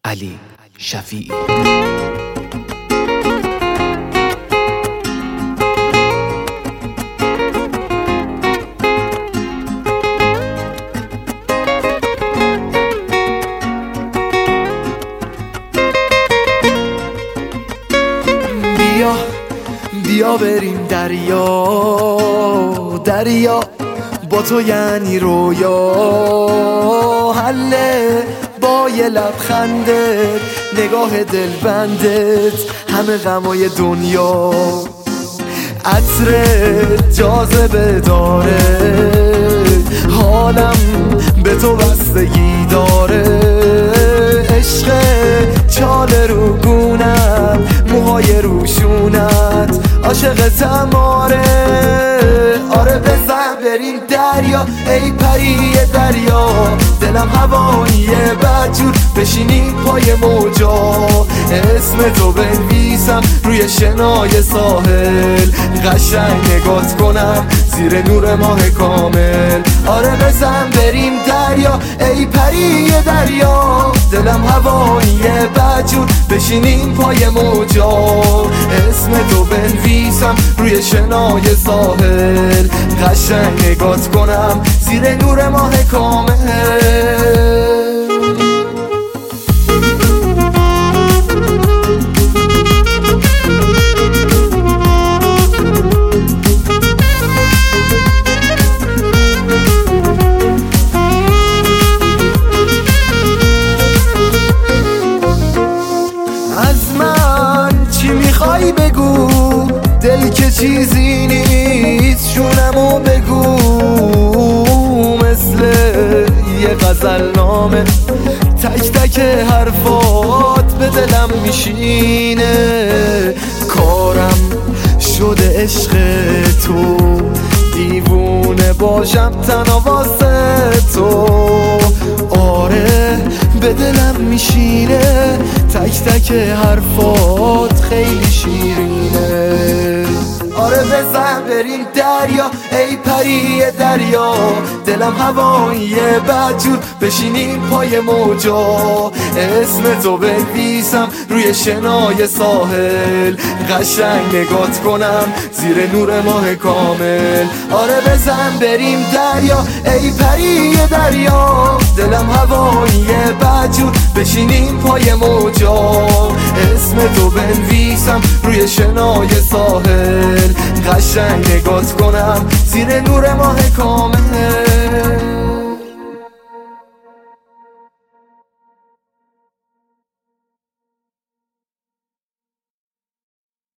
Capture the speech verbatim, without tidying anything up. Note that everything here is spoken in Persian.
علی شفیعی. بیا بیا بریم دریا، دریا با تو یعنی رویا، حله با یه لبخندت، نگاه دلبندت، همه غمای دنیا. عطرت جاذبه داره، حالم به تو بستگی داره. عشق چاله رو گونت، موهای روشونت، عاشقتم آره. آره بزن بریم دریا، ای پری دریا، دلم هواییه بدجور بشینی پای موجا. اسم تو بنویسم روی شنای ساحل، قشنگ نگات کنم زیر نور ماه کامل. آره بزن بریم دریا، ای پری دریا، دلم هواییه بدجور بشینیم پای موجا. اسم تو بنویسم روی شنای ساحل، قشنگ نگات کنم زیر نور ماه کامل. از من چی میخوای بگو، دل که چیزی نیست، شونمو بگو. مثل یه غزل نامه، تک تک حرفات به دلم میشینه. کارم شده عشق تو، دیوونه باشم تنها واسه تو. آره به دلم میشینه، تک تک حرفات خیلی شیرینه. آره بزن بریم دریا، ای پری دریا، دلم هواییه بدجور بشینیم پای موجا. اسم تو بنویسم روی شنای ساحل، قشنگ نگات کنم زیر نور ماه کامل. آره بزن بریم دریا، ای پری دریا، دلم هواییه بدجور بشینیم پای موجا. اسم تو بنویسم روی شنای ساحل، قشنگ نگات کنم زیر نور ماه کامل.